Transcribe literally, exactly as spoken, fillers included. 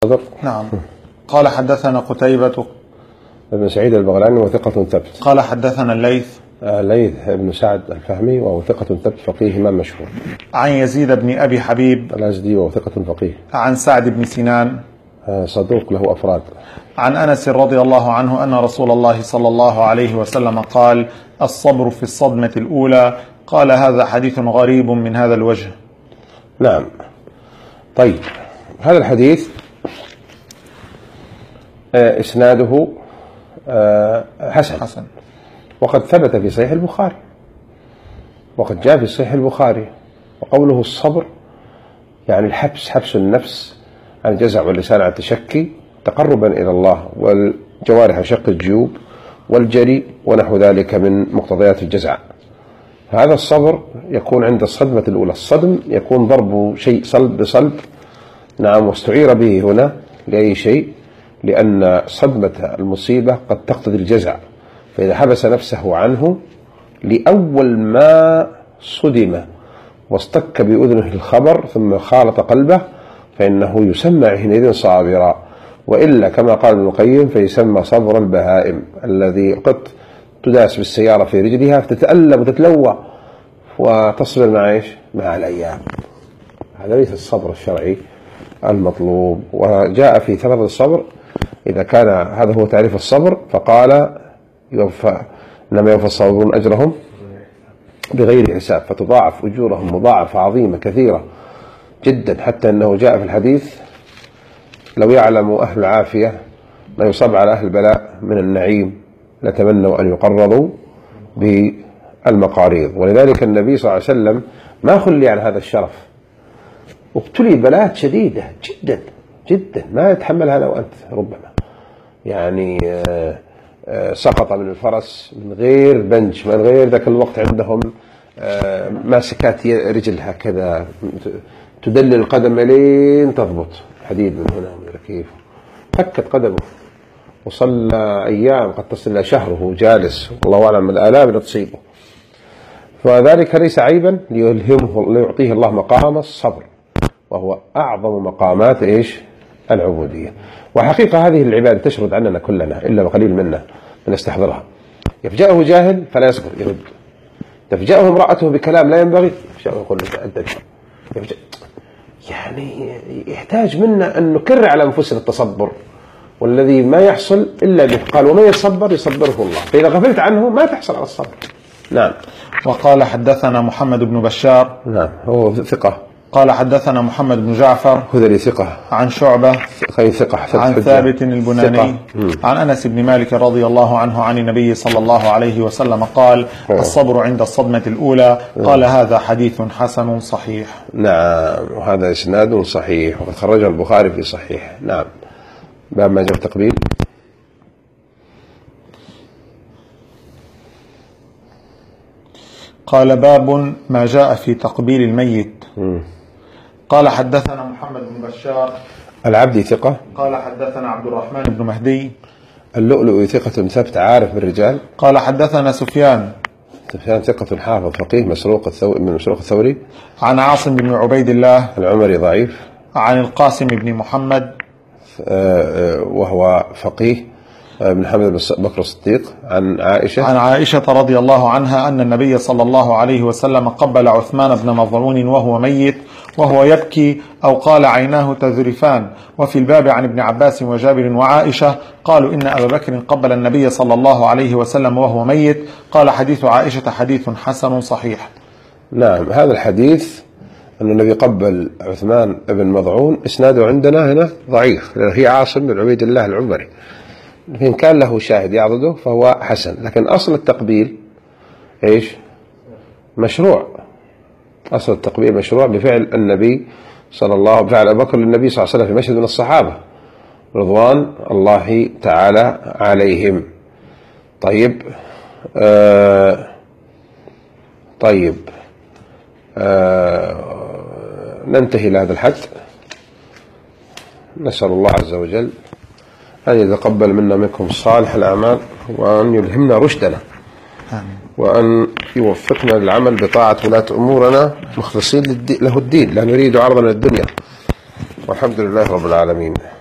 صدق. نعم. قال حدثنا قتيبة ابن سعيد البغلاني وثقة ثبت. قال حدثنا الليث الليث بن سعد الفهمي وهو ثقة ثبت فقيه إمام مشهور. عن يزيد بن أبي حبيب الأزدي وهو ثقة فقيه. عن سعد بن سنان صدوق له أفراد. عن أنس رضي الله عنه أن رسول الله صلى الله عليه وسلم قال: الصبر في الصدمة الأولى. قال: هذا حديث غريب من هذا الوجه. نعم. طيب، هذا الحديث إسناده حسن حسن وقد ثبت في صحيح البخاري، وقد جاء في صحيح البخاري. وقوله الصبر يعني الحبس، حبس النفس عن الجزع واللسان عن التشكي تقربا إلى الله، والجوارح شق الجيوب والجري ونحو ذلك من مقتضيات الجزع. هذا الصبر يكون عند الصدمة الأولى. الصدم يكون ضرب شيء صلب بصلب. نعم. واستعير به هنا لأي شيء، لأن صدمة المصيبة قد تقتضي الجزع، فإذا حبس نفسه عنه لأول ما صدم واستك بأذنه الخبر ثم خالط قلبه فإنه يسمى حينئذ صابرا، وإلا كما قال ابن القيم فيسمى صبر البهائم الذي قد تداس بالسيارة في رجلها فتتألم وتتلوى وتصبر مع إيش؟ مع الأيام. هذا ليس الصبر الشرعي المطلوب. وجاء في ثمرة الصبر إذا كان هذا هو تعريف الصبر فقال يوفى إنما يوفى الصابرون أجرهم بغير حساب، فتضاعف أجورهم مضاعفة عظيمة كثيرة جدا، حتى أنه جاء في الحديث: لو يعلم أهل العافية ما يصاب على أهل البلاء من النعيم لتمنوا أن يقرضوا بالمقاريض. ولذلك النبي صلى الله عليه وسلم ما خلي عن هذا الشرف، وابتلي بلاءات شديدة جدا جدا ما يتحملها أنا وأنت ربما. يعني آآ آآ سقط من الفرس من غير بنج، من غير ذاك الوقت عندهم ماسكات رجل هكذا تدلل القدم لين تضبط، حديد من هنا ومن كيف، فكت قدمه وصلى أيام قد تصل إلى شهره جالس، والله أعلم الآلام لا تصيبه. فذلك ليس عيبا ليلهمه ليعطيه الله مقام الصبر، وهو أعظم مقامات إيش؟ العبودية. وحقيقة هذه العبادة تشرد عننا كلنا إلا وقليل منا من يستحضرها. يفجأه جاهل فلا يصبر يرد، تفجأه امرأته بكلام لا ينبغي يفجأه يقول أنت يفجأ. يعني يحتاج منا أن نكرر على أنفسنا التصبر، والذي ما يحصل إلا به. قال: ومن يتصبر يصبره الله، فإذا غفلت عنه ما تحصل على الصبر. نعم. وقال حدثنا محمد بن بشار. نعم، هو ثقة. قال حدثنا محمد بن جعفر هذلي ثقة. عن شعبة خير ثقة. عن ثابت البناني عن أنس بن مالك رضي الله عنه عن النبي صلى الله عليه وسلم قال: الصبر عند الصدمة الأولى. قال: هذا حديث حسن صحيح. نعم، وهذا إسناد صحيح وقد خرجه البخاري في صحيح. نعم. باب ما جاء في التقبيل. قال: باب ما جاء في تقبيل الميت. م. قال حدثنا محمد بن بشار العبدي ثقة. قال حدثنا عبد الرحمن بن مهدي اللؤلؤي ثقة ثبت عارف بالرجال. قال حدثنا سفيان سفيان ثقة حافظ فقيه مسروق الثوري من مسروق الثوري. عن عاصم بن عبيد الله العمري ضعيف. عن القاسم بن محمد وهو فقيه بن محمد بن بكر الصديق. عن عائشة عن عائشة رضي الله عنها أن النبي صلى الله عليه وسلم قبل عثمان بن مظعون وهو ميت وهو يبكي، أو قال عيناه تذرفان. وفي الباب عن ابن عباس وجابر وعائشة قالوا إن أبا بكر قبل النبي صلى الله عليه وسلم وهو ميت. قال: حديث عائشة حديث حسن صحيح. نعم، هذا الحديث أن النبي قبل عثمان بن مظعون إسناده عندنا هنا ضعيف، لأنه هي عاصم بن عبيد الله العمري، لكن كان له شاهد يعضده فهو حسن. لكن أصل التقبيل إيش؟ مشروع. أصل التقبيل مشروع بفعل النبي صلى الله عليه وسلم، بفعل أبو بكر للنبي صلى الله عليه وسلم في مشهد من الصحابة رضوان الله تعالى عليهم. طيب آه طيب آه ننتهي لهذا الحد. نسأل الله عز وجل أن يتقبل منا منكم صالح الأعمال، وأن يلهمنا رشدنا، وأن يوفقنا للعمل بطاعة ولاة أمورنا مخلصين له الدين، لا نريد عرضا الدنيا. والحمد لله رب العالمين.